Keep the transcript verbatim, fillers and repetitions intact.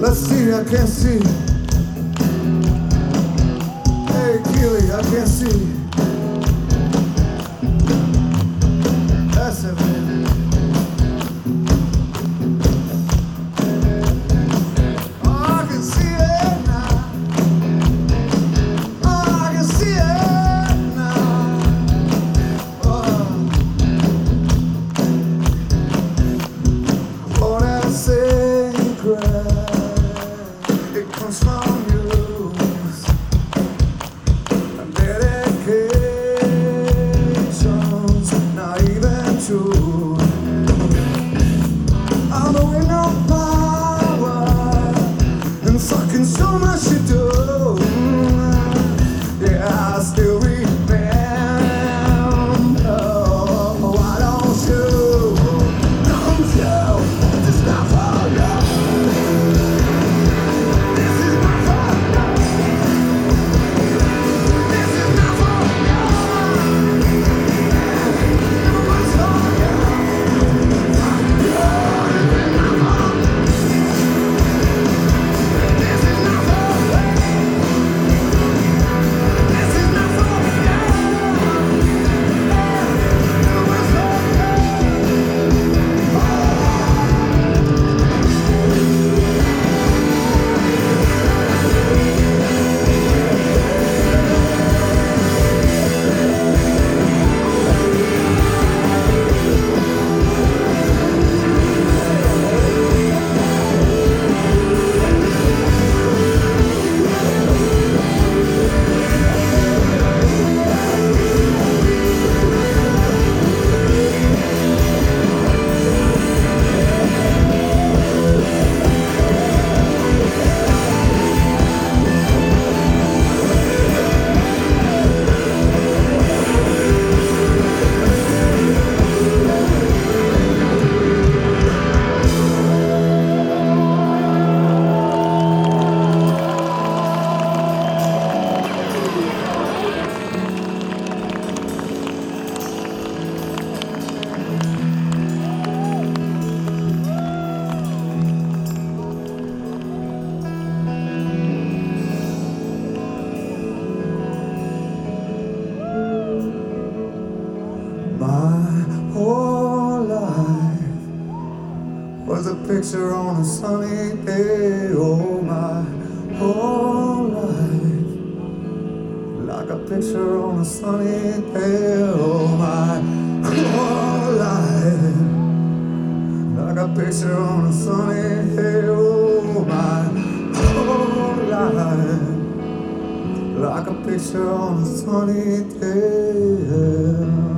Let's see, I can't see. Hey, Keely, I can't see. That's it, man. Oh, I can see it now. Oh, I can see it now. Oh, oh that secret. It comes from you. Dedication's not even true. I'm the wind of power and fucking so much to do. Yeah, I still remember. Why don't you? Don't you? This is not for you. My whole life was a picture on a sunny day. Oh, my whole life, like a picture on a sunny day. Oh, my whole life, like a picture on a sunny day. Oh, my whole life, like a picture on a sunny day.